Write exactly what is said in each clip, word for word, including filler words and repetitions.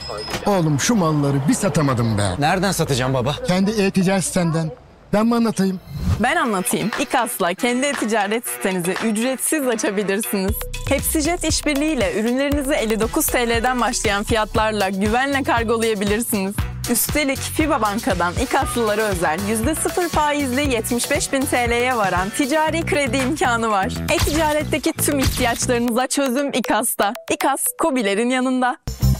Oğlum şu malları bir satamadım be. Nereden satacağım baba? Kendi e-ticaret sitenden. Ben mi anlatayım? Ben anlatayım. İKAS'la kendi e-ticaret sitenizi ücretsiz açabilirsiniz. Hepsijet işbirliğiyle ürünlerinizi elli dokuz Türk Lira'dan başlayan fiyatlarla güvenle kargolayabilirsiniz. Üstelik FİBA Banka'dan İKAS'lılara özel yüzde sıfır faizli yetmiş beş bin T L'ye varan ticari kredi imkanı var. E-ticaretteki tüm ihtiyaçlarınıza çözüm İKAS'ta. İKAS, KOBİ'lerin yanında.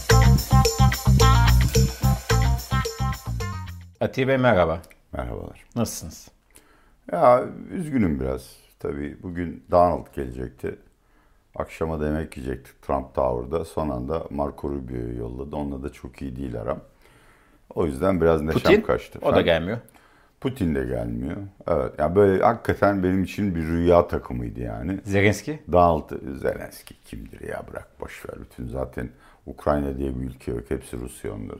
Atiye Bey merhaba. Merhabalar. Nasılsınız? Ya üzgünüm biraz. Tabii bugün Donald gelecekti. Akşama da yemek yiyecektik Trump Tower'da. Son anda Marco Rubio'yu yolladı. Onunla da çok iyi değil aram. O yüzden biraz neşem Putin, kaçtı. o da gelmiyor. Putin de gelmiyor. Evet. Yani böyle hakikaten benim için bir rüya takımıydı yani. Zelenski? Donald Zelenski kimdir ya, bırak boş ver. Bütün zaten Ukrayna diye bir ülke yok. Hepsi Rusya onların.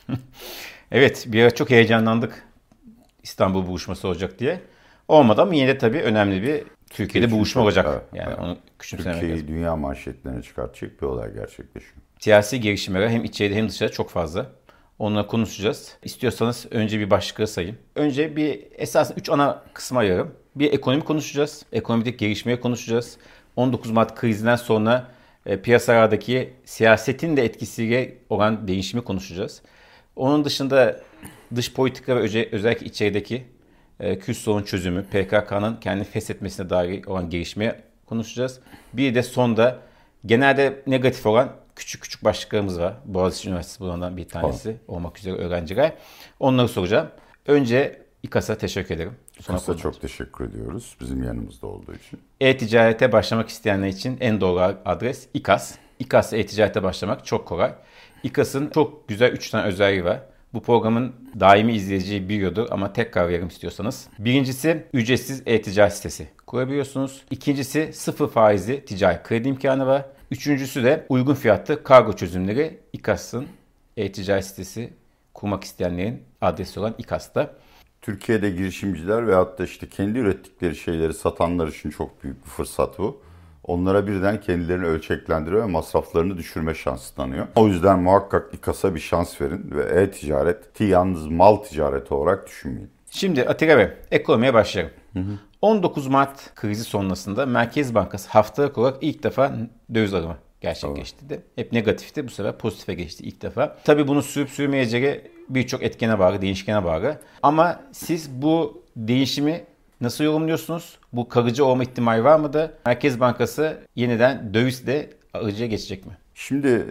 Evet, bir ara çok heyecanlandık İstanbul buluşması olacak diye. Olmadı ama yine de tabii önemli bir Türkiye'de Çünkü buluşma çok- olacak. evet, yani evet. onu küçümsemek Türkiye'yi lazım. dünya manşetlerine çıkartacak bir olay gerçekleşiyor. Siyasi gelişmeler hem içeride hem dışarıda çok fazla. Onunla konuşacağız. İstiyorsanız önce bir başlıkları sayayım. Önce bir esasında üç ana kısma ayırırım. Bir ekonomi konuşacağız. Ekonomideki gelişmeyi konuşacağız. on dokuz Mart krizinden sonra e, piyasalardaki siyasetin de etkisiyle olan değişimi konuşacağız. Onun dışında dış politika ve öze- özellikle içerideki e, Kürt sorun çözümü, P K K'nın kendini feshetmesine dair olan gelişmeye konuşacağız. Bir de sonda genelde negatif olan küçük küçük başlıklarımız var. Boğaziçi Üniversitesi bunlardan bir tanesi olmak üzere öğrenciler. Onları soracağım. Önce İKAS'a teşekkür ederim. Sonra İKAS'a konuşalım. çok teşekkür ediyoruz bizim yanımızda olduğu için. E-ticarete başlamak isteyenler için en doğru adres İKAS. İKAS'la e-ticarete başlamak çok kolay. İKAS'ın çok güzel üç tane özelliği var. Bu programın daimi izleyiciyi biliyordur ama tekrar verim istiyorsanız. Birincisi ücretsiz e-ticaret sitesi kurabiliyorsunuz. İkincisi sıfır faizli ticari kredi imkanı var. Üçüncüsü de uygun fiyatlı kargo çözümleri. İKAS'ın e-ticaret sitesi kurmak isteyenlerin adresi olan İKAS'ta. Türkiye'de girişimciler veyahut da işte kendi ürettikleri şeyleri satanlar için çok büyük bir fırsat bu. Onlara birden kendilerini ölçeklendirme ve masraflarını düşürme şansı tanıyor. O yüzden muhakkak İKAS'a bir şans verin ve e-ticareti yalnız mal ticareti olarak düşünmeyin. Şimdi Atilla Bey, ekonomiye başlayalım. Hı hı. on dokuz Mart krizi sonrasında Merkez Bankası haftalık olarak ilk defa döviz alımı gerçekleşti de. Hep negatifti, bu sefer pozitife geçti ilk defa. Tabii bunu sürüp sürmeyeceği birçok etkene bağlı, değişkene bağlı. Ama siz bu değişimi nasıl yorumluyorsunuz? Bu kalıcı olma ihtimali var mı da Merkez Bankası yeniden dövizle alıcıya geçecek mi? Şimdi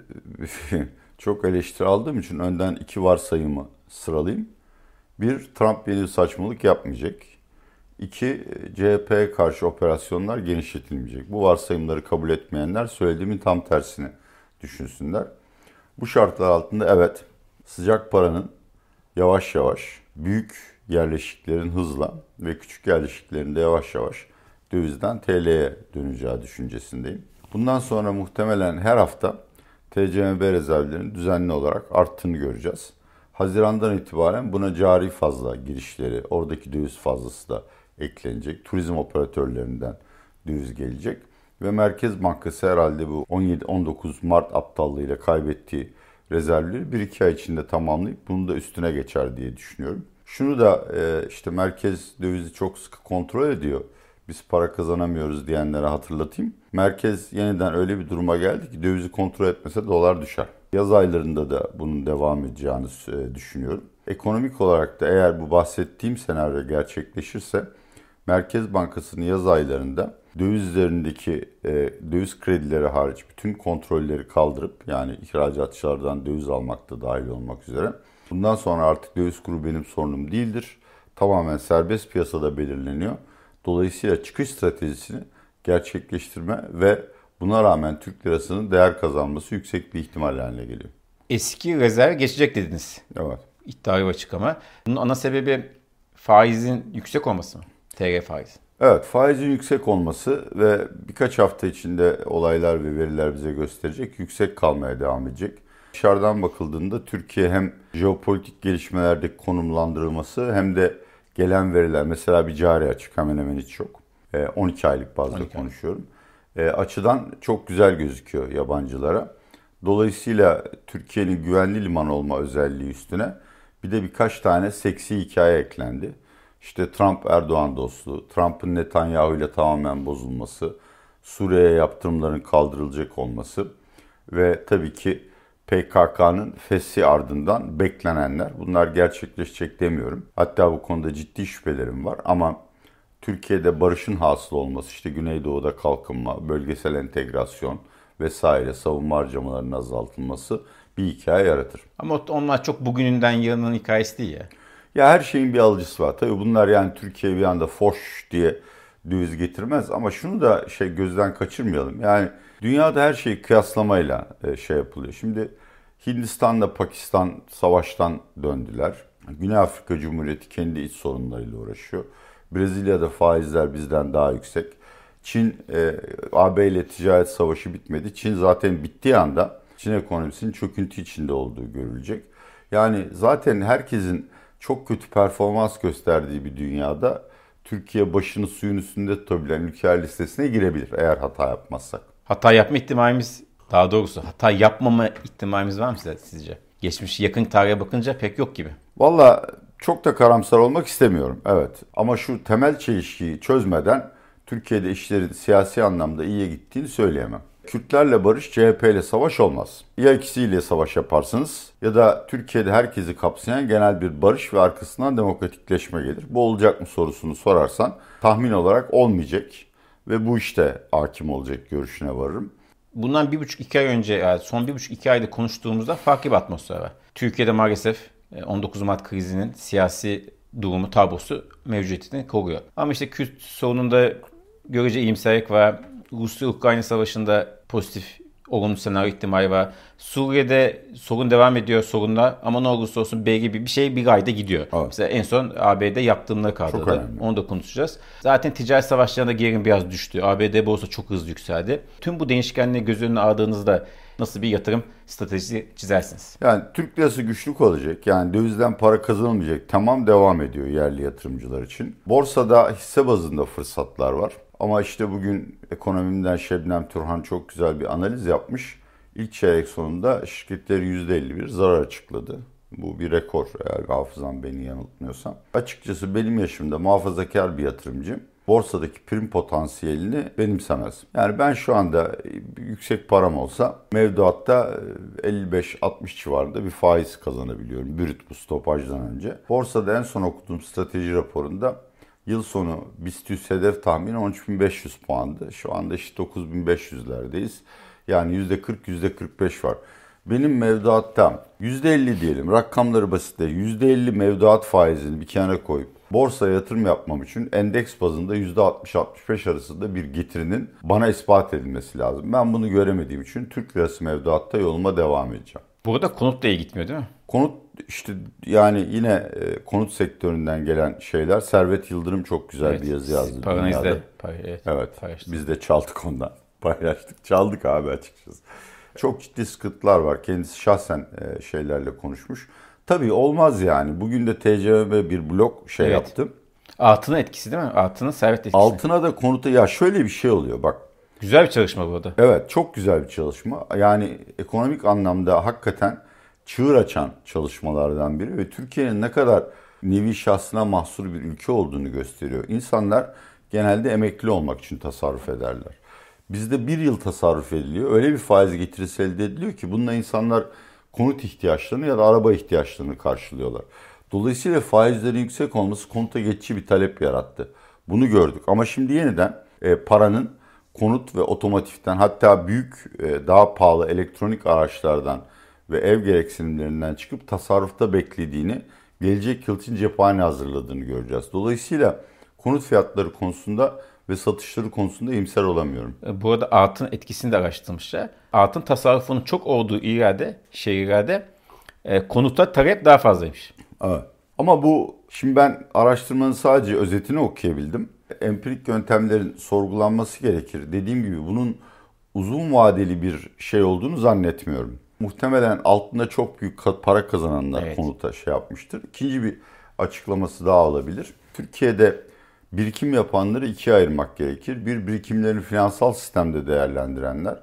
çok eleştiri aldığım için önden iki varsayımı sıralayayım. Bir, Trump yeni bir saçmalık yapmayacak. İki, C H P'ye karşı operasyonlar genişletilmeyecek. Bu varsayımları kabul etmeyenler söylediğimin tam tersini düşünsünler. Bu şartlar altında evet, sıcak paranın yavaş yavaş büyük yerleşiklerin hızla ve küçük yerleşiklerin de yavaş yavaş dövizden T L'ye döneceği düşüncesindeyim. Bundan sonra muhtemelen her hafta T C M B rezervlerinin düzenli olarak arttığını göreceğiz. Haziran'dan itibaren buna cari fazla girişleri, oradaki döviz fazlası da eklenecek. Turizm operatörlerinden döviz gelecek. Ve Merkez Bankası herhalde bu on yedi on dokuz Mart aptallığıyla kaybettiği rezervleri bir iki ay içinde tamamlayıp bunu da üstüne geçer diye düşünüyorum. Şunu da işte merkez dövizi çok sıkı kontrol ediyor. Biz para kazanamıyoruz diyenlere hatırlatayım. Merkez yeniden öyle bir duruma geldi ki dövizi kontrol etmese dolar düşer. Yaz aylarında da bunun devam edeceğini düşünüyorum. Ekonomik olarak da eğer bu bahsettiğim senaryo gerçekleşirse Merkez Bankası'nın yaz aylarında döviz üzerindeki e, döviz kredileri hariç bütün kontrolleri kaldırıp yani ihracatçılardan döviz almak da dahil olmak üzere bundan sonra artık döviz kuru benim sorunum değildir. Tamamen serbest piyasada belirleniyor. Dolayısıyla çıkış stratejisini gerçekleştirme ve buna rağmen Türk lirasının değer kazanması yüksek bir ihtimal haline geliyor. Eski rezerv geçecek dediniz. Evet. İddiayı açık ama. Bunun ana sebebi faizin yüksek olması mı? T L faizi. Evet, faizin yüksek olması ve birkaç hafta içinde olaylar ve veriler bize gösterecek, yüksek kalmaya devam edecek. Dışarıdan bakıldığında Türkiye hem jeopolitik gelişmelerdeki konumlandırılması hem de gelen veriler, mesela bir cari açık hemen hemen hiç yok. on iki aylık bazda konuşuyorum. E, açıdan çok güzel gözüküyor yabancılara. Dolayısıyla Türkiye'nin güvenli liman olma özelliği üstüne bir de birkaç tane seksi hikaye eklendi. İşte Trump-Erdoğan dostluğu, Trump'ın Netanyahu ile tamamen bozulması, Suriye'ye yaptırımların kaldırılacak olması ve tabii ki P K K'nın feshi ardından beklenenler. Bunlar gerçekleşecek demiyorum. Hatta bu konuda ciddi şüphelerim var ama Türkiye'de barışın hasıl olması, işte Güneydoğu'da kalkınma, bölgesel entegrasyon vesaire, savunma harcamalarının azaltılması bir hikaye yaratır. Ama onlar çok bugününden yarının hikayesi değil ya. Ya her şeyin bir alıcısı var. Tabii bunlar yani Türkiye bir anda foş diye döviz getirmez ama şunu da şey gözden kaçırmayalım. Yani dünyada her şey kıyaslamayla şey yapılıyor. Şimdi Hindistan'la Pakistan savaştan döndüler. Güney Afrika Cumhuriyeti kendi iç sorunlarıyla uğraşıyor. Brezilya'da faizler bizden daha yüksek. Çin, e, A B ile ticaret savaşı bitmedi. Çin zaten bittiği anda Çin ekonomisinin çöküntü içinde olduğu görülecek. Yani zaten herkesin çok kötü performans gösterdiği bir dünyada Türkiye başını suyun üstünde tutabilen ülkeler listesine girebilir eğer hata yapmazsak. Hata yapma ihtimalimiz, daha doğrusu hata yapmama ihtimalimiz var mı sizce? Geçmiş yakın tarihe bakınca pek yok gibi. Valla çok da karamsar olmak istemiyorum, evet. Ama şu temel çelişkiyi çözmeden Türkiye'de işlerin siyasi anlamda iyiye gittiğini söyleyemem. Kürtlerle barış, C H P ile savaş olmaz. Ya ikisiyle savaş yaparsınız ya da Türkiye'de herkesi kapsayan genel bir barış ve arkasından demokratikleşme gelir. Bu olacak mı sorusunu sorarsan tahmin olarak olmayacak ve bu işte hakim olacak görüşüne varırım. Bundan bir buçuk iki ay önce, yani son bir buçuk iki ayda konuştuğumuzda farklı bir atmosfer var. Türkiye'de maalesef on dokuz Mart krizinin siyasi durumu, tablosu mevcudiyetini koruyor. Ama işte Kürt sorununda görece iyimserlik var. Rusya-Ukrayna savaşında pozitif, olumlu senaryo ihtimali var. Suriye'de sorun devam ediyor, sorunlar, ama ne olursa olsun belki bir şey bir ayda gidiyor. Evet. Mesela en son A B D yaptırımları kaldırdı. Onu da konuşacağız. Zaten ticaret savaşlarında gerilim biraz düştü. A B D borsa çok hızlı yükseldi. Tüm bu değişkenleri göz önüne aldığınızda nasıl bir yatırım stratejisi çizersiniz? Yani Türk lirası güçlü kalacak. Yani dövizden para kazanılmayacak. Tamam, devam ediyor yerli yatırımcılar için. Borsada hisse bazında fırsatlar var. Ama işte bugün Ekonomim'den Şebnem Turhan çok güzel bir analiz yapmış. İlk çeyrek sonunda şirketler yüzde elli bir zarar açıkladı. Bu bir rekor eğer hafızam beni yanıltmıyorsa. Açıkçası benim yaşımda muhafazakar bir yatırımcı borsadaki prim potansiyelini benimsemez. Yani ben şu anda yüksek param olsa mevduatta elli beş altmış civarında bir faiz kazanabiliyorum. Brüt, bu stopajdan önce. Borsada en son okuduğum strateji raporunda yıl sonu BIST hedef tahmini on üç bin beş yüz puandı. Şu anda işte dokuz bin beş yüzlerdeyiz. Yani yüzde kırk yüzde kırk beş var. Benim mevduatta yüzde elli diyelim, rakamları basitle yüzde elli mevduat faizini bir kenara koyup borsaya yatırım yapmam için endeks bazında yüzde altmış altmış beş arasında bir getirinin bana ispat edilmesi lazım. Ben bunu göremediğim için Türk lirası mevduatta yoluma devam edeceğim. Burada konutla iyi gitmiyor değil mi? Konut işte yani yine e, konut sektöründen gelen şeyler. Servet Yıldırım çok güzel evet, bir yazı yazdı. Paranızda. Evet, evet biz de çaldık ondan. Paylaştık. Çaldık abi açıkçası. Çok ciddi sıkıntılar var. Kendisi şahsen e, şeylerle konuşmuş. Tabii olmaz yani. Bugün de T C M B bir blok şey evet. yaptı. Altının etkisi değil mi? Altının servet etkisi. Altına da konuta, ya şöyle bir şey oluyor bak. Güzel bir çalışma bu da. Evet, çok güzel bir çalışma. Yani ekonomik anlamda hakikaten çığır açan çalışmalardan biri ve Türkiye'nin ne kadar nevi şahsına mahsur bir ülke olduğunu gösteriyor. İnsanlar genelde emekli olmak için tasarruf ederler. Bizde bir yıl tasarruf ediliyor. Öyle bir faiz getirisi elde ediliyor ki bununla insanlar konut ihtiyaçlarını ya da araba ihtiyaçlarını karşılıyorlar. Dolayısıyla faizlerin yüksek olması konuta geçici bir talep yarattı. Bunu gördük ama şimdi yeniden e, paranın konut ve otomotivden, hatta büyük e, daha pahalı elektronik araçlardan ve ev gereksinimlerinden çıkıp tasarrufta beklediğini, gelecek yıl için cephane hazırladığını göreceğiz. Dolayısıyla konut fiyatları konusunda ve satışları konusunda iyimser olamıyorum. Bu arada altın etkisini de araştırmışlar. Altın tasarrufunun çok olduğu illerde, şehirlerde e, konuta talep daha fazlaymış. Evet. Ama bu, şimdi ben araştırmanın sadece özetini okuyabildim. Empirik yöntemlerin sorgulanması gerekir. Dediğim gibi bunun uzun vadeli bir şey olduğunu zannetmiyorum. Muhtemelen altında çok büyük para kazananlar evet. konuta şey yapmıştır. İkinci bir açıklaması daha olabilir. Türkiye'de birikim yapanları ikiye ayırmak gerekir. Bir, birikimlerini finansal sistemde değerlendirenler.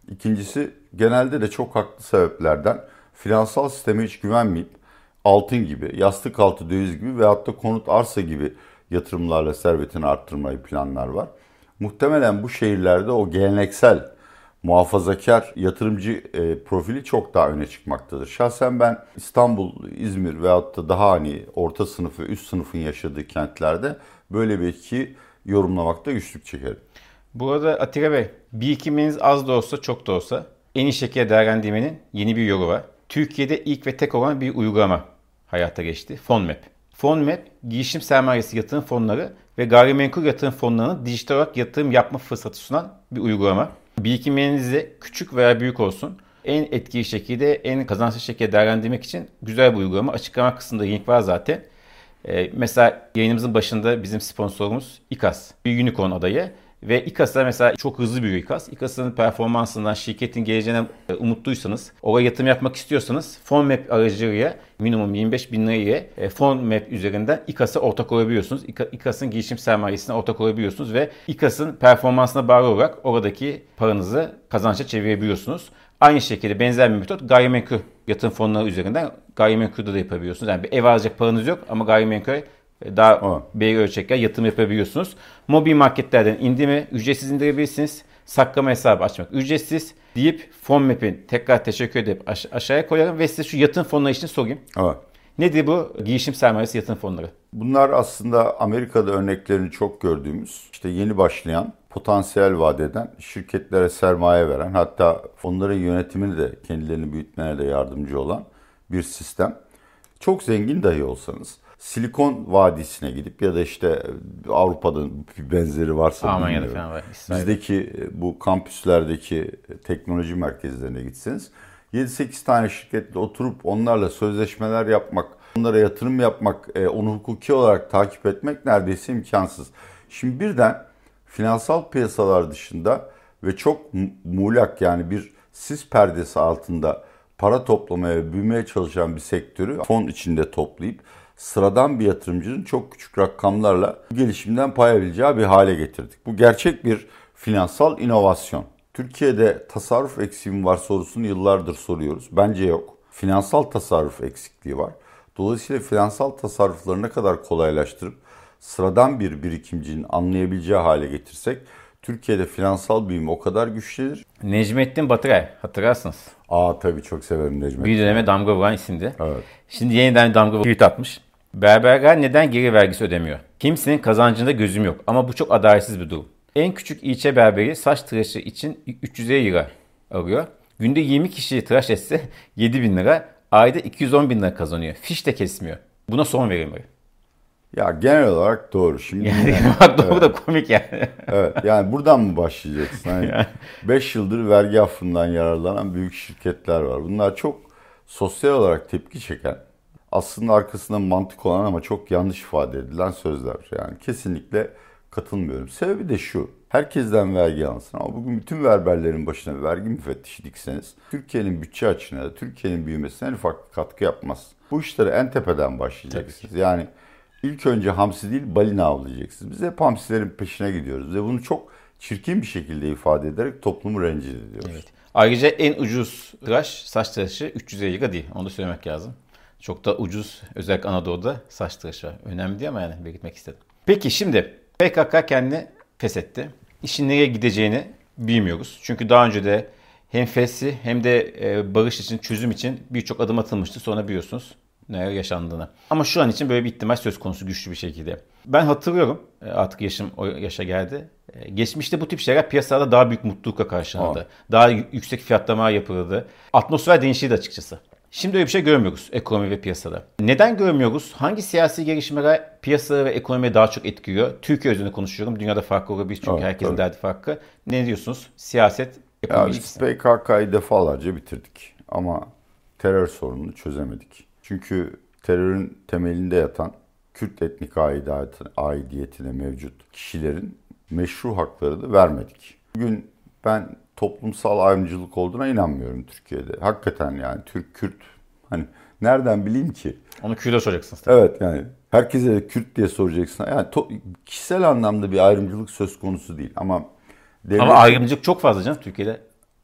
İkincisi, genelde de çok haklı sebeplerden finansal sisteme hiç güvenmeyip altın gibi, yastık altı döviz gibi veyahut da konut arsa gibi yatırımlarla servetini arttırmayı planlar var. Muhtemelen bu şehirlerde o geleneksel muhafazakar yatırımcı e, profili çok daha öne çıkmaktadır. Şahsen ben İstanbul, İzmir veyahut da daha hani orta sınıf ve üst sınıfın yaşadığı kentlerde böyle bir etki yorumlamakta güçlük çekerim. Bu arada Atilla Bey, birikiminiz az da olsa çok da olsa en iyi şekilde değerlendirmenin yeni bir yolu var. Türkiye'de ilk ve tek olan bir uygulama hayata geçti. FondMap. FondMap, girişim sermayesi yatırım fonları ve gayrimenkul yatırım fonlarının dijital olarak yatırım yapma fırsatı sunan bir uygulama. Birikimlerinizi küçük veya büyük olsun en etkili şekilde, en kazançlı şekilde değerlendirmek için güzel bir uygulama. Açıklama kısmında link var zaten. Ee, mesela yayınımızın başında bizim sponsorumuz İKAS. Bir unicorn adayı. Ve İKAS'a mesela çok hızlı büyüyor İKAS. İKAS'ın performansından, şirketin geleceğine umutluysanız, oraya yatırım yapmak istiyorsanız FondMap aracılığıyla minimum yirmi beş bin lira ile FondMap üzerinden İKAS'a ortak olabiliyorsunuz. İKAS'ın girişim sermayesine ortak olabiliyorsunuz ve İKAS'ın performansına bağlı olarak oradaki paranızı kazançla çevirebiliyorsunuz. Aynı şekilde benzer bir metot gayrimenkul yatırım fonları üzerinden gayrimenkulde de yapabiliyorsunuz. Yani bir ev alacak paranız yok ama gayrimenkul daha Evet. belli ölçekler yatırım yapabiliyorsunuz. Mobil marketlerden indirme ücretsiz indirebilirsiniz. Saklama hesabı açmak ücretsiz deyip FondMap'in tekrar teşekkür edip aş- aşağıya koyarım ve size şu yatırım fonları için sorayım. Evet. Nedir bu girişim sermayesi yatırım fonları? Bunlar aslında Amerika'da örneklerini çok gördüğümüz, işte yeni başlayan, potansiyel vaat eden, şirketlere sermaye veren, hatta onların yönetimini de kendilerini büyütmeye de yardımcı olan bir sistem. Çok zengin dahi olsanız Silikon Vadisi'ne gidip ya da işte Avrupa'da bir benzeri varsa Almanya'da bilmiyorum. falan var. İsrail. Bizdeki bu kampüslerdeki teknoloji merkezlerine gitseniz yedi sekiz tane şirketle oturup onlarla sözleşmeler yapmak, onlara yatırım yapmak, onu hukuki olarak takip etmek neredeyse imkansız. Şimdi birden finansal piyasalar dışında ve çok muğlak, yani bir sis perdesi altında para toplamaya ve büyümeye çalışan bir sektörü fon içinde toplayıp sıradan bir yatırımcının çok küçük rakamlarla bu gelişimden pay alabileceği bir hale getirdik. Bu gerçek bir finansal inovasyon. Türkiye'de tasarruf eksiği var sorusunu yıllardır soruyoruz. Bence yok. Finansal tasarruf eksikliği var. Dolayısıyla finansal tasarrufları ne kadar kolaylaştırıp sıradan bir birikimcinin anlayabileceği hale getirsek Türkiye'de finansal büyüme o kadar güçlenir. Necmettin Batıray, hatırlarsınız. Aa tabii çok severim Necmettin. Bir döneme damga vuran isimdi. Evet. Şimdi yeniden damga vuran tweet atmış. Berberler neden geri vergisi ödemiyor? Kimsenin kazancında gözüm yok ama bu çok adaletsiz bir durum. En küçük ilçe berberi saç tıraşı için üç yüz lira alıyor. Günde yirmi kişiyi tıraş etse yedi bin lira, ayda iki yüz on bin lira kazanıyor. Fiş de kesmiyor. Buna son verilmeli. Ya genel olarak doğru. Şimdi Yani bak doğru da komik yani. evet, yani buradan mı başlayacaksın? Hani beş yıldır vergi affından yararlanan büyük şirketler var. Bunlar çok sosyal olarak tepki çeken, aslında arkasında mantık olan ama çok yanlış ifade edilen sözler. Yani kesinlikle katılmıyorum. Sebebi de şu: herkesten vergi alınsın ama bugün bütün berberlerin başına bir vergi müfettişi dikseniz Türkiye'nin bütçe açığına ya da Türkiye'nin büyümesine en ufak bir katkı yapmaz. Bu işlere en tepeden başlayacaksınız. Yani İlk önce hamsi değil balina avlayacaksınız. Biz hep hamsilerin peşine gidiyoruz ve bunu çok çirkin bir şekilde ifade ederek toplumu rencide ediyoruz. Evet. Ayrıca en ucuz tıraş, saç tıraşı üç yüz lira değil. Onu da söylemek lazım. Çok da ucuz, özellikle Anadolu'da saç tıraşı var. Önemli değil ama yani belirtmek istedim. Peki şimdi P K K kendini feshetti. İşin nereye gideceğini bilmiyoruz. Çünkü daha önce de hem feshi hem de barış için, çözüm için birçok adım atılmıştı. Sonra biliyorsunuz neler yaşandığını. Ama şu an için böyle bir ihtimal söz konusu güçlü bir şekilde. Ben hatırlıyorum, artık yaşım o yaşa geldi. Geçmişte bu tip şeyler piyasada daha büyük mutlulukla karşılandı. Aa. Daha yüksek fiyatlama yapıldı. Atmosfer değişti açıkçası. Şimdi öyle bir şey görmüyoruz ekonomi ve piyasada. Neden görmüyoruz? Hangi siyasi gelişmeler piyasa ve ekonomiye daha çok etkiliyor? Türkiye üzerine konuşuyorum. Dünyada farklı olabilir çünkü evet, herkesin tabii. derdi farklı. Ne diyorsunuz? Siyaset, ekonomi ilişkisi. P K K'yı defalarca bitirdik ama terör sorununu çözemedik. Çünkü terörün temelinde yatan Kürt etnik aidiyetine mevcut kişilerin meşru haklarını vermedik. Bugün ben toplumsal ayrımcılık olduğuna inanmıyorum Türkiye'de. Hakikaten yani Türk, Kürt, hani nereden bileyim ki? Onu Kürt'e soracaksın. Evet yani herkese de Kürt diye soracaksın. Yani to- kişisel anlamda bir ayrımcılık söz konusu değil ama devlet... Ama ayrımcılık çok fazla canım Türkiye'de.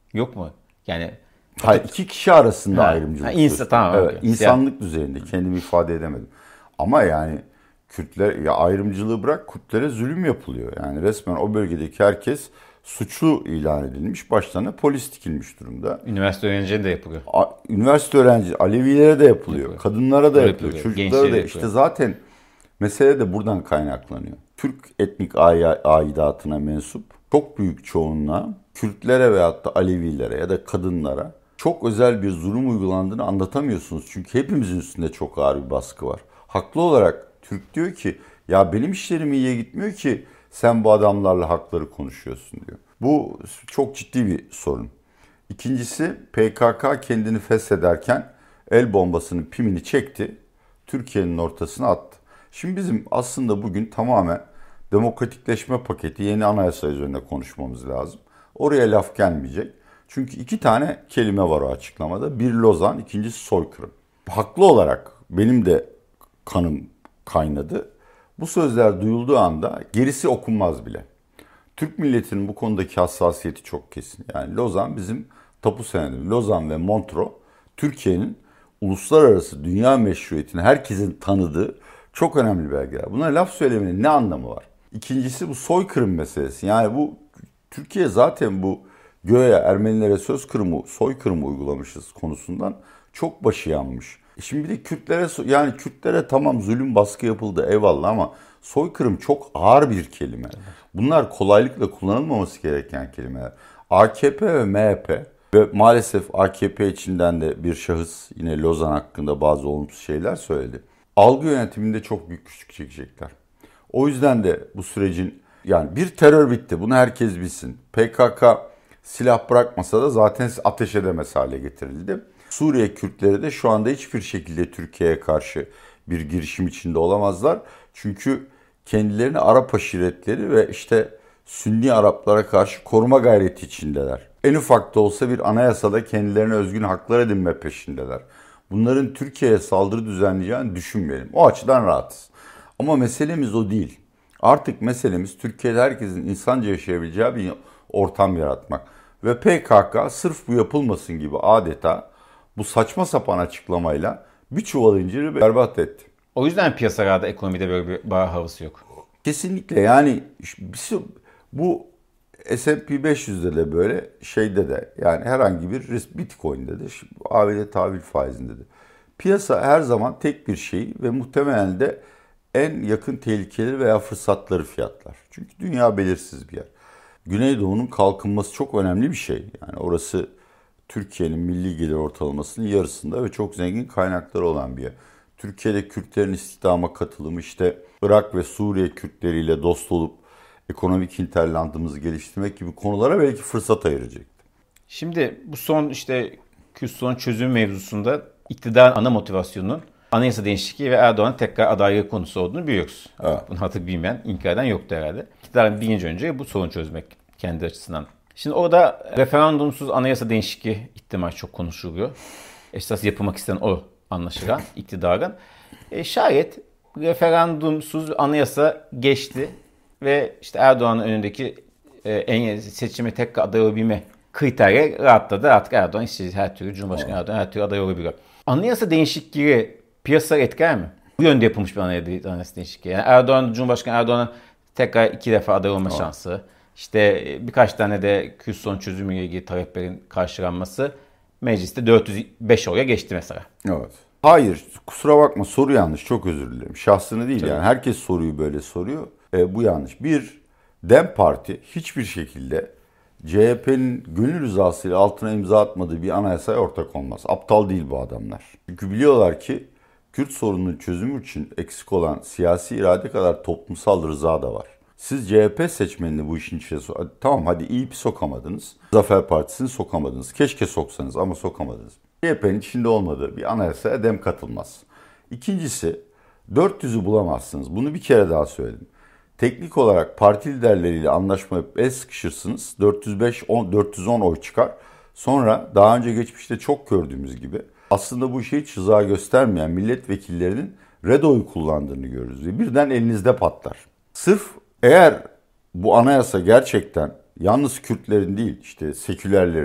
Yok mu? Yani Hayır, iki kişi arasında Ha, ayrımcılık. ha, insan- söz. tamam, Evet, okey. insanlık düzeyinde kendimi ifade edemedim. Ama yani Kürtler, ya ayrımcılığı bırak, Kürtlere zulüm yapılıyor. Yani resmen o bölgedeki herkes suçlu ilan edilmiş. Başlarına polis dikilmiş durumda. üniversite öğrencilerine de yapılıyor. A- Üniversite öğrenci, Alevilere de yapılıyor. Yapılıyor. Kadınlara da Yapılıyor, yapılıyor. yapılıyor. Çocuklara Gençlere da. de İşte yapılıyor. zaten mesele de buradan kaynaklanıyor. Türk etnik ai- aidatına mensup çok büyük çoğunluğa Kürtlere veyahut da Alevilere ya da kadınlara çok özel bir zulüm uygulandığını anlatamıyorsunuz. Çünkü hepimizin üstünde çok ağır bir baskı var. Haklı olarak Türk diyor ki ya benim işlerim iyiye gitmiyor ki sen bu adamlarla hakları konuşuyorsun diyor. Bu çok ciddi bir sorun. İkincisi, P K K kendini feshederken el bombasının pimini çekti, Türkiye'nin ortasına attı. Şimdi bizim aslında bugün tamamen demokratikleşme paketi, yeni anayasa üzerine konuşmamız lazım. Oraya laf gelmeyecek. Çünkü iki tane kelime var o açıklamada. Bir Lozan, ikincisi soykırım. Haklı olarak benim de kanım kaynadı. Bu sözler duyulduğu anda gerisi okunmaz bile. Türk milletinin bu konudaki hassasiyeti çok kesin. Yani Lozan bizim tapu senedimiz. Lozan ve Montreux Türkiye'nin uluslararası dünya meşruiyetini herkesin tanıdığı çok önemli belgeler. Buna laf söylemenin ne anlamı var? İkincisi bu soykırım meselesi. Yani bu Türkiye zaten bu göğe Ermenilere söz kırımı, soykırımı uygulamışız konusundan çok başı yanmış. Şimdi bir de Kürtlere, yani Kürtlere tamam zulüm baskı yapıldı eyvallah ama soykırım çok ağır bir kelime. Bunlar kolaylıkla kullanılmaması gereken kelimeler. A K P ve M H P ve maalesef A K P içinden de bir şahıs yine Lozan hakkında bazı olumsuz şeyler söyledi. Algı yönetiminde çok büyük güçlük çekecekler. O yüzden de bu sürecin, yani bir terör bitti, bunu herkes bilsin. P K K silah bırakmasa da zaten ateş edemez hale getirildi. Suriye Kürtleri de şu anda hiçbir şekilde Türkiye'ye karşı bir girişim içinde olamazlar. Çünkü kendilerini Arap aşiretleri ve işte Sünni Araplara karşı koruma gayreti içindeler. En ufak da olsa bir anayasada kendilerine özgün haklar edinme peşindeler. Bunların Türkiye'ye saldırı düzenleyeceğini düşünmeyelim. O açıdan rahatız. Ama meselemiz o değil. Artık meselemiz Türkiye'de herkesin insanca yaşayabileceği bir ortam yaratmak. Ve P K K sırf bu yapılmasın gibi adeta bu saçma sapan açıklamayla bir çuval inciri berbat etti. O yüzden piyasalarda ekonomide böyle bir bağ havası yok. Kesinlikle, yani bu S and P beş yüzde de böyle, şeyde de, yani herhangi bir risk, Bitcoin'de de, A B D tahvil faizinde de. Piyasa her zaman tek bir şey ve muhtemelen de en yakın tehlikeleri veya fırsatları fiyatlar. Çünkü dünya belirsiz bir yer. Güneydoğu'nun kalkınması çok önemli bir şey. Yani orası Türkiye'nin milli gelir ortalamasının yarısında ve çok zengin kaynakları olan bir yer. Türkiye'de Kürtlerin istihdama katılımı, işte Irak ve Suriye Kürtleriyle dost olup ekonomik hinterlandımızı geliştirmek gibi konulara belki fırsat ayıracaktı. Şimdi bu son işte Kürt sorun çözüm mevzusunda iktidarın ana motivasyonunun anayasa değişikliği ve Erdoğan'ın tekrar adaylığı konusu olduğunu biliyoruz. Evet. Bunu artık bilmeyen, inkar eden yoktu herhalde. İktidarın birinci önce bu sorunu çözmek kendi açısından. Şimdi orada referandumsuz anayasa değişikliği ihtimali çok konuşuluyor. Esas yapılmak istenen o anlaşılan iktidarın. E, şayet referandumsuz anayasa geçti ve işte Erdoğan'ın önündeki e, en seçime tekrar aday olabilme kriterleri rahatladı. Artık Erdoğan istediği her türlü Cumhurbaşkanı Erdoğan her türlü aday olabiliyor. Anayasa değişikliği piyasaları etkiler mi? Bu yönde yapılmış bir anayasa değişikliği. Yani Erdoğan, Cumhurbaşkanı Erdoğan'ın tekrar iki defa aday olma şansı, işte birkaç tane de Kürt sorun çözümüyle ilgili taleplerin karşılanması mecliste dört yüz beş oya geçti mesela. Evet. Hayır, kusura bakma, soru yanlış, çok özür dilerim. Şahsını değil. Tabii. Yani herkes soruyu böyle soruyor. E, bu yanlış. Bir, DEM Parti hiçbir şekilde C H P'nin gönül rızasıyla altına imza atmadığı bir anayasaya ortak olmaz. Aptal değil bu adamlar. Çünkü biliyorlar ki Kürt sorununun çözümü için eksik olan siyasi irade kadar toplumsal rıza da var. Siz C H P seçmenini bu işin içine so- tamam hadi İYİP'i sokamadınız. Zafer Partisi'ni sokamadınız. Keşke soksanız ama sokamadınız. C H P'nin içinde olmadığı bir anayasaya DEM katılmaz. İkincisi, dört yüzü bulamazsınız. Bunu bir kere daha söyledim. Teknik olarak parti liderleriyle anlaşma yapıp el sıkışırsınız. dört yüz beş, dört yüz on oy çıkar. Sonra daha önce geçmişte çok gördüğümüz gibi aslında bu şeyi hiç rıza göstermeyen milletvekillerinin red oyu kullandığını görürüz. Ve birden elinizde patlar. Sırf eğer bu anayasa gerçekten yalnız Kürtlerin değil, işte sekülerlerin,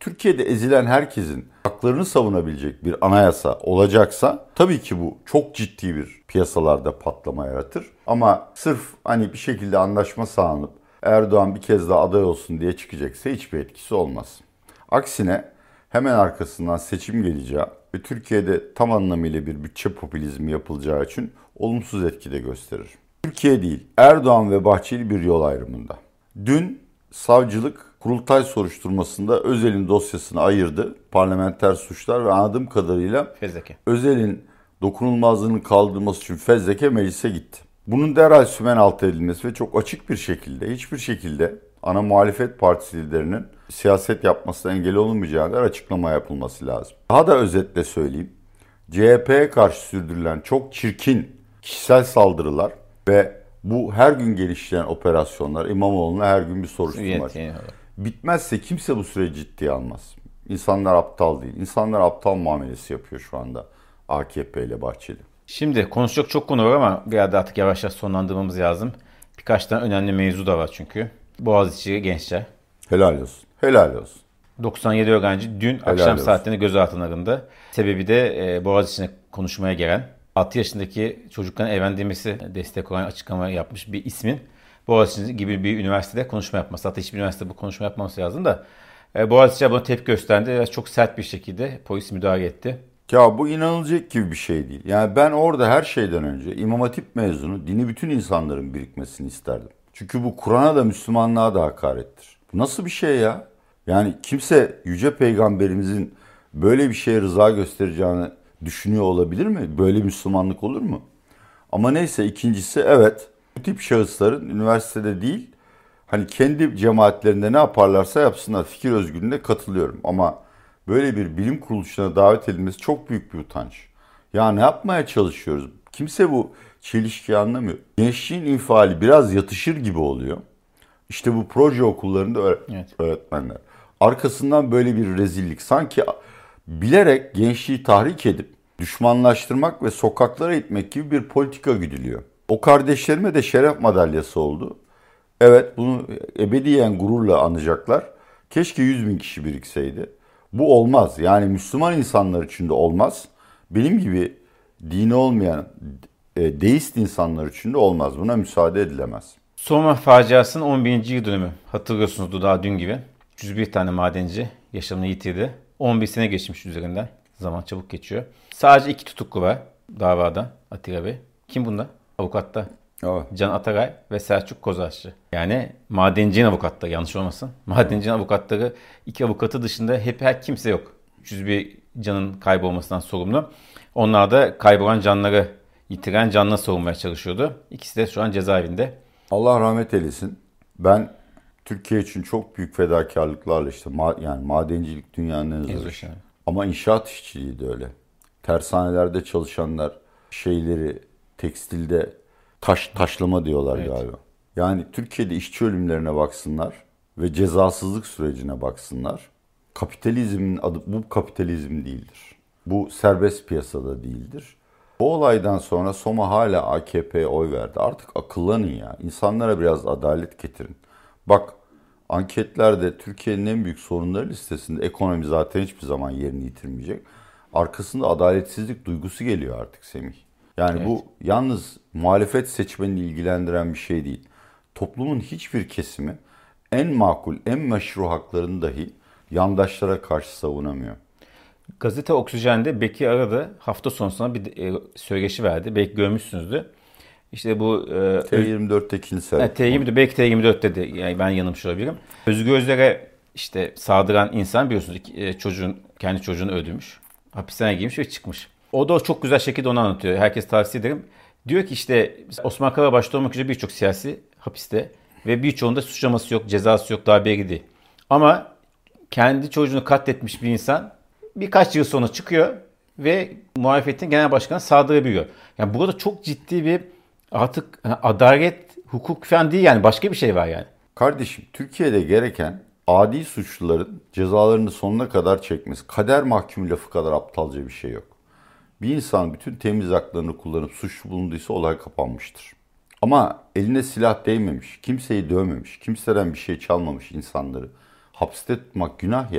Türkiye'de ezilen herkesin haklarını savunabilecek bir anayasa olacaksa tabii ki bu çok ciddi bir piyasalarda patlama yaratır. Ama sırf hani bir şekilde anlaşma sağlanıp Erdoğan bir kez daha aday olsun diye çıkacaksa hiçbir etkisi olmaz. Aksine hemen arkasından seçim geleceği ve Türkiye'de tam anlamıyla bir bütçe popülizmi yapılacağı için olumsuz etki de gösterir. Türkiye değil, Erdoğan ve Bahçeli bir yol ayrımında. Dün savcılık kurultay soruşturmasında Özel'in dosyasını ayırdı. Parlamenter suçlar ve anladığım kadarıyla Fezleke. Özel'in dokunulmazlığının kaldırılması için fezleke meclise gitti. Bunun derhal sümen altı edilmesi ve çok açık bir şekilde, hiçbir şekilde ana muhalefet partisi liderinin siyaset yapmasına engel olunmayacağı kadar açıklama yapılması lazım. Daha da özetle söyleyeyim. C H P'ye karşı sürdürülen çok çirkin kişisel saldırılar ve bu her gün gelişen operasyonlar, İmamoğlu'na her gün bir soruşturma. Bitmezse kimse bu süreci ciddiye almaz. İnsanlar aptal değil. İnsanlar aptal muamelesi yapıyor şu anda A K P ile Bahçeli. Şimdi konuşacak çok konu var ama bir arada artık yavaş yavaş sonlandırmamız lazım. Birkaç tane önemli mevzu da var çünkü. Boğaziçi gençler. Helal olsun. Helal olsun. doksan yedi öğrenci dün Helal akşam olsun. saatlerinde gözaltına alındı. Sebebi de e, Boğaziçi'ne konuşmaya gelen altı yaşındaki çocukların evlendirmesi destek olan açıklama yapmış bir ismin Boğaziçi gibi bir üniversitede konuşma yapması. Hatta hiçbir üniversite bu konuşma yapmaması lazım da e, Boğaziçi buna tepki gösterdi ve çok sert bir şekilde polis müdahale etti. Ya bu inanılacak gibi bir şey değil. Yani ben orada her şeyden önce İmam Hatip mezunu dini bütün insanların birikmesini isterdim. Çünkü bu Kur'an'a da Müslümanlığa da hakarettir. Bu nasıl bir şey ya? Yani kimse Yüce Peygamberimizin böyle bir şeye rıza göstereceğini düşünüyor olabilir mi? Böyle Müslümanlık olur mu? Ama neyse, ikincisi evet, bu tip şahısların üniversitede değil, hani kendi cemaatlerinde ne yaparlarsa yapsınlar, fikir özgürlüğüne katılıyorum. Ama böyle bir bilim kuruluşuna davet edilmesi çok büyük bir utanç. Ya ne yapmaya çalışıyoruz? Kimse bu çelişkiyi anlamıyor. Gençliğin infiali biraz yatışır gibi oluyor. İşte bu proje okullarında öğret- Evet. öğretmenler. Arkasından böyle bir rezillik. Sanki bilerek gençliği tahrik edip düşmanlaştırmak ve sokaklara itmek gibi bir politika güdülüyor. O kardeşlerime de şeref madalyası oldu. Evet, bunu ebediyen gururla anacaklar. Keşke yüz bin kişi birikseydi. Bu olmaz. Yani Müslüman insanlar için de olmaz. Benim gibi dini olmayan e, deist insanlar için de olmaz. Buna müsaade edilemez. Soma faciasının on birinci yıl dönümü. Hatırlıyorsunuz daha dün gibi. yüz bir tane madenci yaşamını yitirdi. on bir sene geçmiş üzerinden. Zaman çabuk geçiyor. Sadece iki tutuklu var davada Atilla Bey. Kim bunlar? Avukatta. Evet. Can Ataray ve Selçuk Kozarçı. Yani madencinin avukatları, yanlış olmasın. Madencinin avukatları, iki avukatı dışında hep her kimse yok. üç yüz bir canın kaybolmasından sorumlu. Onlar da kaybolan canları yitiren canına savunmaya çalışıyordu. İkisi de şu an cezaevinde. Allah rahmet eylesin. Ben Türkiye için çok büyük fedakarlıklarla işte ma- yani madencilik dünyanın en zor zor işi. şey. Ama inşaat işçiliği de öyle. Tersanelerde çalışanlar şeyleri tekstilde taş taşlama diyorlar Evet. galiba. Yani Türkiye'de işçi ölümlerine baksınlar ve cezasızlık sürecine baksınlar. Kapitalizmin adı bu kapitalizm değildir. Bu serbest piyasada değildir. Bu olaydan sonra Soma hala A K P'ye oy verdi. Artık akıllanın ya. İnsanlara biraz adalet getirin. Bak, anketlerde Türkiye'nin en büyük sorunları listesinde ekonomi zaten hiçbir zaman yerini yitirmeyecek. Arkasında adaletsizlik duygusu geliyor artık Semih. Yani Evet. bu yalnız muhalefet seçmenini ilgilendiren bir şey değil. Toplumun hiçbir kesimi en makul, en meşru haklarını dahi yandaşlara karşı savunamıyor. Gazete Oksijen'de Bekir Arada hafta sonuna bir e, söyleşi verdi. Belki görmüşsünüzdür. İşte bu e, T yirmi dörtteki lisede. Evet, T yirmi dört, belki T yirmi dört dedi. Yani ben yanılmış olabilirim. Özgür Özler'e işte saldıran insan biliyorsunuz e, çocuğun kendi çocuğunu öldürmüş. Hapishaneye girmiş ve çıkmış. O da çok güzel şekilde onu anlatıyor. Herkes tavsiye ederim. Diyor ki işte Osman Kavala başta olmak üzere birçok siyasi hapiste ve birçoğunda suçlaması yok, cezası yok, daha belli değil. Ama kendi çocuğunu katletmiş bir insan birkaç yıl sonra çıkıyor ve muhalefetin genel başkanı saldırabiliyor. Yani burada çok ciddi bir artık adalet, hukuk falan değil, yani başka bir şey var yani. Kardeşim, Türkiye'de gereken adi suçluların cezalarını sonuna kadar çekmesi. Kader mahkum lafı kadar aptalca bir şey yok. Bir insan bütün temiz haklarını kullanıp suçlu bulunduysa olay kapanmıştır. Ama eline silah değmemiş, kimseyi dövmemiş, kimseden bir şey çalmamış insanları hapiste tutmak günah ya.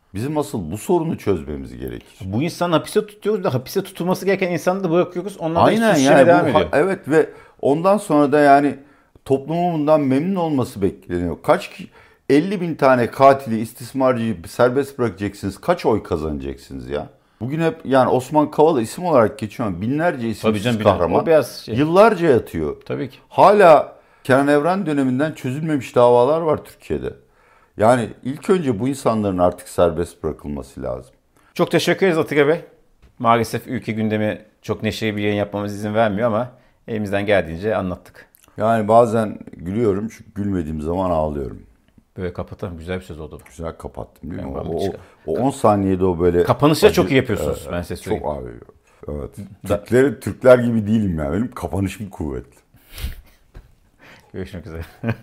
Bizim asıl bu sorunu çözmemiz gerekir. Bu insanı hapiste tutuyoruz da hapiste tutulması gereken insanı da bırakıyoruz. Onlar da Aynen suç yani işlemeye devam bu, ediyor. evet ve ondan sonra da yani toplumun bundan memnun olması bekleniyor. Kaç ki elli bin tane katili, istismarcıyı serbest bırakacaksınız. Kaç oy kazanacaksınız ya? Bugün hep yani Osman Kavala isim olarak geçiyor ama binlerce isimsiz canım, biliyorum. kahraman O beyaz şey. yıllarca yatıyor. Tabii ki. Hala Kenan Evren döneminden çözülmemiş davalar var Türkiye'de. Yani ilk önce bu insanların artık serbest bırakılması lazım. Çok teşekkür ederiz Atilla Bey. Maalesef ülke gündemi çok neşeli bir yayın yapmamız izin vermiyor ama elimizden geldiğince anlattık. Yani bazen gülüyorum çünkü gülmediğim zaman ağlıyorum. Böyle kapatalım. Güzel bir söz oldu. Güzel kapattım değil mi? Ben O, o, çıkar. o on saniyede o böyle... Kapanışı da acı- çok iyi yapıyorsunuz. Ben size söyleyeyim. Çok abi. Evet. Türkler, Türkler gibi değilim yani. Benim kapanışım kuvvetli. Görüşmek üzere.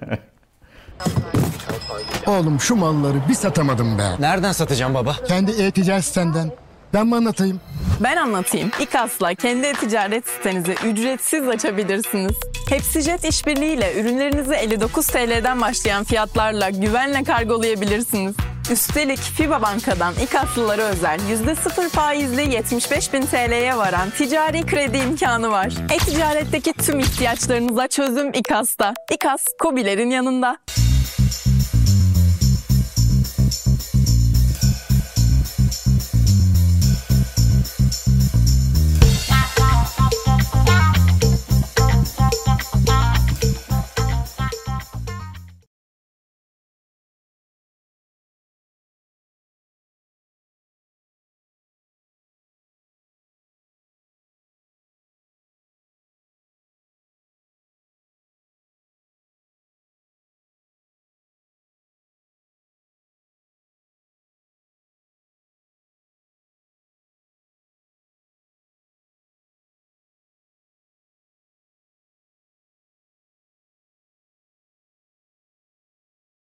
Oğlum şu malları bir satamadım be. Nereden satacağım baba? Kendi e-ticaret sitenden. Ben mi anlatayım? Ben anlatayım. İKAS'la kendi e-ticaret sitenizi ücretsiz açabilirsiniz. Hepsijet işbirliğiyle ürünlerinizi elli dokuz T L'den başlayan fiyatlarla güvenle kargolayabilirsiniz. Üstelik FİBA Banka'dan İKAS'lılara özel yüzde sıfır faizli yetmiş beş bin T L'ye varan ticari kredi imkanı var. E-ticaretteki tüm ihtiyaçlarınıza çözüm İKAS'ta. İKAS, KOBİ'lerin yanında.